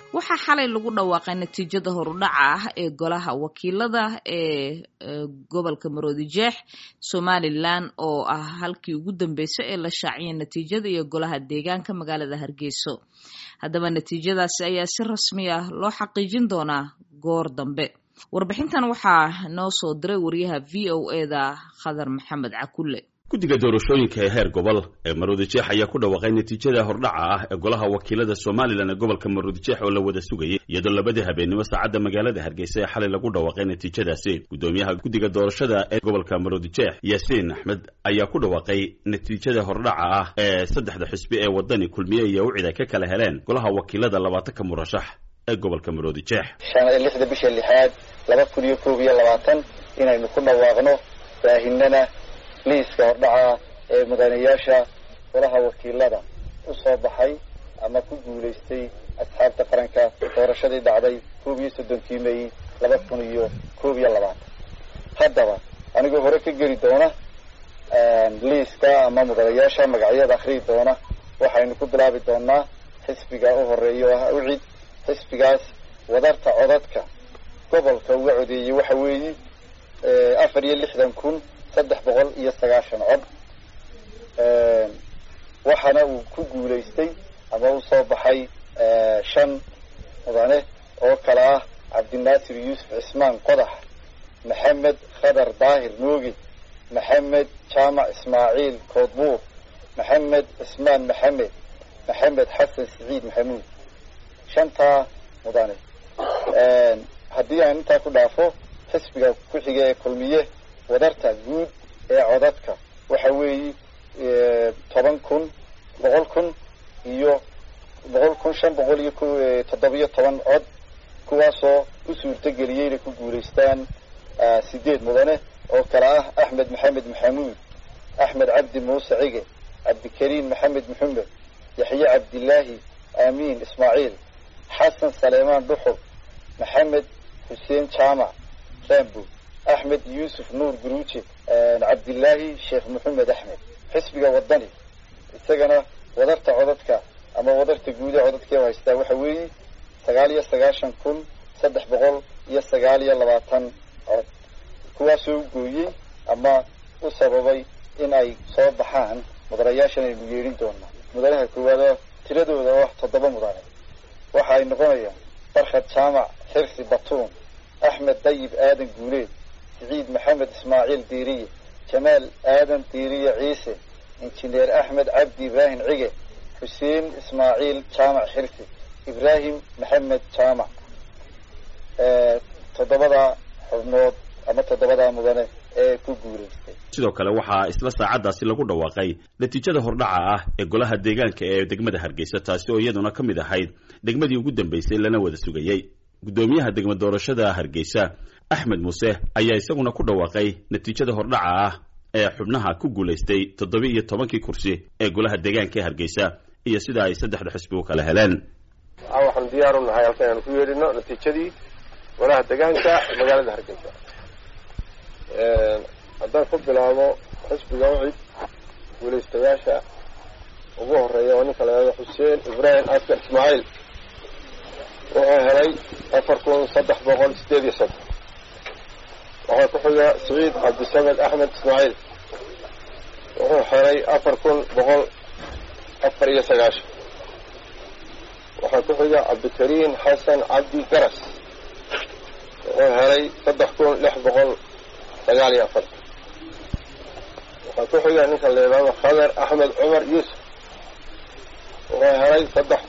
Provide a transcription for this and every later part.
waxaa xalay lagu dhawaaqay natiijada horudhaca ah ee golaha wakiilada ee gobolka Maroodijeex Somaliland oo ah halkii ugu dambeysay ee la shaaciyay natiijada iyo golaha deegaanka magaalada Hargeysa. Haddaba natiijadaasi ayaa si rasmi ah loo xaqiijin doonaa goor dambe. Warbixintan waxaa noo soo diray wariyaha VOA-da Khadar Maxamed Cakulle. guddiga doorashooyinka ee heer gobol ee Maroodijeex ayaa ku dhawaaqay natiijada hordhaca ah ee golaha wakiilada Somaliland ee gobolka Maroodijeex oo la wada sugayay iyadoo labadii habeenimo saacada magaalada Hargeysa ee xalay lagu dhawaaqay natiijadaasi. Gudoomiyaha guddiga doorashada ee gobolka Maroodijeex Yaasiin Axmed ayaa ku dhawaaqay natiijada hordhaca ah ee saddexda xisbi ee wadani kulmiye iyo wicida ka kala heleen golaha wakiilada 20 murashax ee gobolka Maroodijeex. 6 bisha 6 2021 inaynu ku dhawaaqno baahinana liiska hordhaca ee mudanayaasha golaha wakiilada u soo baxay ama ku guuleystay asxaabta qaranka doorashadii dhacday 13 May 2021. haddaba anigoo hore ka geli doona liiska ama mudanayaasha magacyada akhri doona waxaynu ku bilaabi doonaa xisbiga u horeeyo ah ucid. xisbigaas wadarta codadka gobolka uga codeeyay waxa weeye 4,390 cod. waxaana uu ku guuleystay ama u soo baxay 5 mudane oo kala ah Cabdinaasir Yuusuf Cismaan Qodax, Maxamed Khadar Daahir Noogi, Maxamed Jaamac Ismaaciil Koodbuur, Maxamed Ismaan Maxamed, Maxamed Xasan Saciid Maxamuud. 5 mudane. haddii aan intaa ku dhaafo xisbiga ku xiga ee kulmiye wadarta guud ee codadka waxa weeye 10,100 iyo 1,517 cod, kuwaasoo u suurtageliyay inay ku guuleystaan 8 mudane oo kala ah Axmed Maxamed Maxamuud, Axmed Cabdi Muuse Cige, Cabdikariim Maxamed Maxamed, Yaxye Cabdilaahi Amiin Ismaaciil, Xasan Saleemaan Dhuxul, Maxamed Xuseen Jaamac Rambo, Axmed Yuusuf Nuur Guruuje, Cabdilaahi Sheekh Maxamed Axmed. xisbiga wadani isagana wadarta codadka ama wadarta guud ee codadka haystaa waxa weeye 99,329 cod, kuwaasoo gooyay ama u sababay in ay soo baxaan mudanayaashan aynu yeerin doona. mudanaha koowaad tiradooda waa 7 mudane. waxa ay noqonayaan Farxad Jaamac Xirsi Batuun, Axmed Dayib Aadan Guuleed, Saciid Maxamed Ismaaciil Diiriye, Jamaal Aadan Diiriye Ciise, Injineer Axmed Cabdi Ibrahim Cige, Xuseen Ismaaciil Jaamac Xirsi, Ibrahim Maxamed Jaamac. 7 xubnood ama 7 mudane ee ku guuleystay. sidoo kale waxaa isla saacadaasi lagu dhawaaqay natiijada hordhaca ah ee golaha deegaanka ee degmada Hargeysa, taasi oo iyaduna ka mid ahayd degmadii ugu dambeysay lana wada sugayay. gudoomiyaha degmada doorashada Hargeysa Axmed Muuse ayaa isaguna ku dhawaaqay natiijada hordhaca ah ee xubnaha ku guuleystay 17 kursi ee golaha deegaanka ee Hargeysa iyo sida ay saddexda xisbi u kala heleen. waxaan diyaar u nahay halkaan ku yeedhino natiijadii golaha deegaanka magaalada Hargeysa. haddaan ku bilaabo xisbiga ucid guuleystayaasha ugu horeeya waa ninka la yiraahdo Xuseen Ibrahim Askar Ismaaciil, wuxuu helay 4,387. waxaa ku xiga Saciid Cabdisamed Axmed Ismaaciil, wuxuu helay 4,194. waxaa ku xiga Cabdikariim Xasan Cabdi Garas, wuxuu helay 3,694. waxaa ku xiga ninka la yiraahdo Khadar Axmed Cumar Yuusuf, wuxuu helay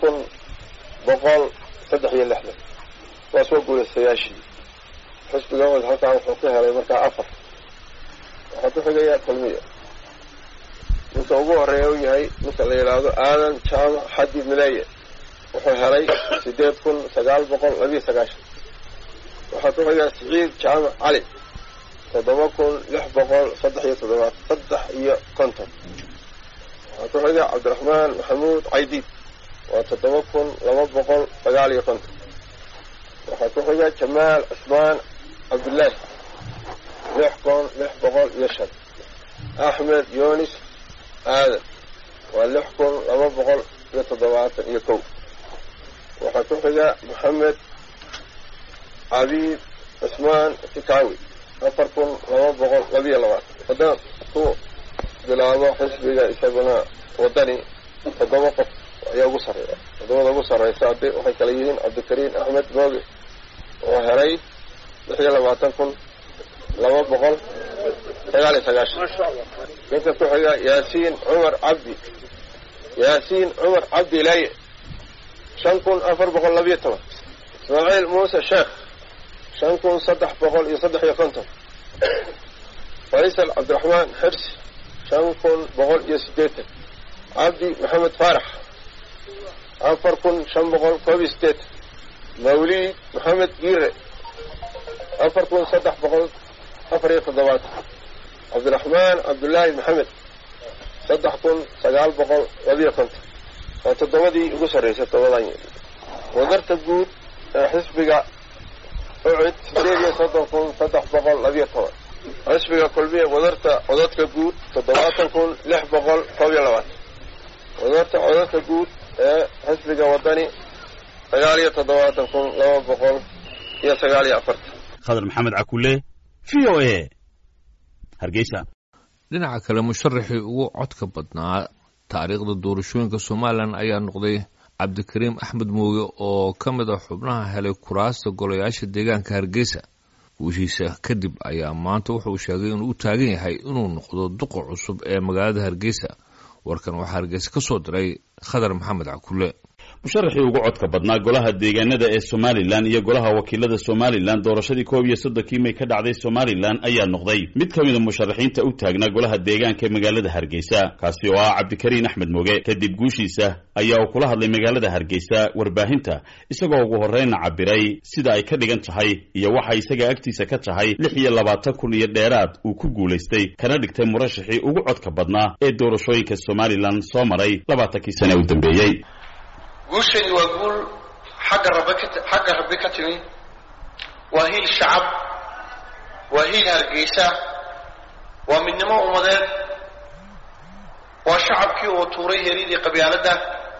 3,163. waa soo guuleystayaashii xisbiga oo halkaan wuxuu ka helay markaa 4. waxaa ku xigaya kulmiye ninka ugu horeeya uu yahay ninka la yiraahdo Aadan Jaamac Xadi Milaye, wuxuu helay 8,992. waxaa ku xiga Saciid Jaamac Cali 7,653. waxaa ku xiga Cabdiraxmaan Maxamuud Caydiid waa 7,259. waxaa ku xiga Jamaal Cismaan Cabdilaahi 6,605. Axmed Yunis Aadan waa 6,271. وحكوحة محمد عبيد عثمان تكاوي أفركم لما بقول غبي الله هذا هو بلعبة حسبي إسابنا ودني فضوقف يا قصر هذا قصر يساعد وحكليين عبد الكريم أحمد موجي وهري بحيل لما تكون لما بقول تقالي سقاش كنت كوحة ياسين عمر عبدي لاي شنكون أفر بقول لبيتنا إسماعيل موسى شيخ شنكون صدح بقول يصدح يقنطر فيصل عبد الرحمن حرس شنكون بقول يسديت عبدي محمد فارح أفركن شن بقول كوبي ستيت مولي محمد جيرة أفركن صدح بقول أفريق الضوات عبد الرحمن عبد الله محمد صدح كن سجال بقول وذي كنت فتضمدي قصر رئيس التوضعين وقرت الجود حسبك أعد سريري صدح بقول وذي كنت حسبك كلبية وقرت الجود تضمات كن لح بقول قوي لوات وقرت الجود حسبك وطني سجالية تضمات كن لو بقول يا سجالية أفرت خضر محمد عكولة VOA هرقيسة. dhinaca kale musharaxii ugu codka badnaa taariikhda doorashooyinka Soomaaliland ayaa noqday Cabdikariim Axmed Mooge oo ka mid ah xubnaha helay kuraasta golayaasha deegaanka Hargeysa. Wiishiisa kadib ayaa maanta wuxuu sheegay inuu u taagan yahay inuu noqdo duqa cusub ee magaalada Hargeysa. Warkan waxa Hargeysa ka soo diray Khadar Maxamed Cakule. musharaxii ugu codka badnaa golaha deegaanada ee Somaliland iyo golaha wakiilada Somaliland doorashadii 13 May ka dhacday Somaliland ayaa noqday mid ka mid ah musharaxiinta u taagnaa golaha deegaanka ee magaalada Hargeysa kaasi oo ah Cabdikariim Axmed Mooge kadib guushiisa ayaa uu kula hadlay magaalada Hargeysa warbaahinta isagoo ugu horeyn cabiray sida ay ka dhigan tahay iyo waxa isaga agtiisa ka tahay 26 iyo dheeraad uu ku guuleystay kana dhigtay murashaxii ugu codka badnaa ee doorashooyinka Somaliland soo maray 20 sano u dambeeyay guushani waa guul xagga rabbi ka timi waa hiil shacab waa hiil Hargeysa waa midnimo ummadeed waa shacabkii oo tuuray heeridii qabyaaladda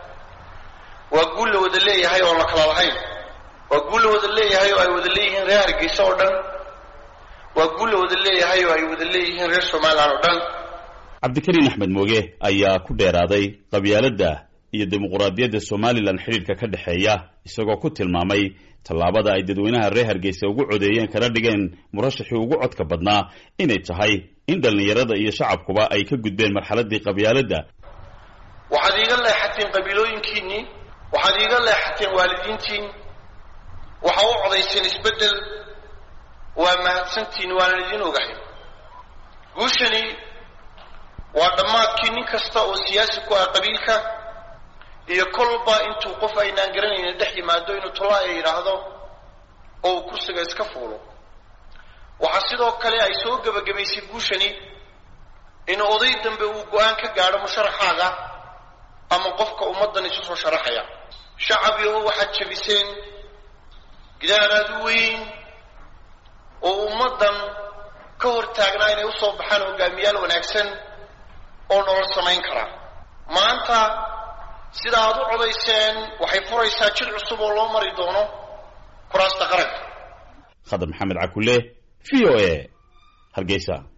waa guul la wada leeyahay oo la kala lahayn waa guul la wada leeyahay oo ay wada leeyihiin reer Hargeysa oo dhan waa guul la wada leeyahay oo ay wada leeyihiin reer Soomaaliland oo dhan Cabdikariim Axmed Mooge ayaa ku dheeraaday qabyaaladda iyo dimuqraadiyadda Somaliland xiriirka ka dhaxeeya isagoo ku tilmaamay tallaabada ay dadweynaha reer Hargeysa ugu codeeyeen kana dhigeen murashaxii ugu codka badnaa inay tahay in dhalinyarada iyo shacabkuba ay ka gudbeen marxaladii qabyaaladda waxaad iiga leexateen qabiilooyinkiinii waxaad iiga leexateen waalidiintiin waxa u codayseen isbeddel waa mahadsantiin waana idin ogahay guushani waa dhammaadkii nin kasta oo siyaasi ku ah qabiilka iyo kolba intuu qof aynaan garanaynin dhex yimaado inuu tolaa yiraahdo oo kursiga iska fuulo waxa sidoo kale ay soo gabagabaysay guushani in oday dambe uu go'aan ka gaaro musharaxaaga ama qofka ummadan isu soo sharaxaya shacabyo waxaad jabiseen gidaaradu weyn oo ummadan ka hor taagnaa inay u soo baxaan hogaamiyaal wanaagsan oo nolol samayn kara maanta sida aad u codayseen waxay furaysaa jid cusub oo loo mari doono kuraasta qaranka Khadar Maxamed Cakule VOA Hargeysa.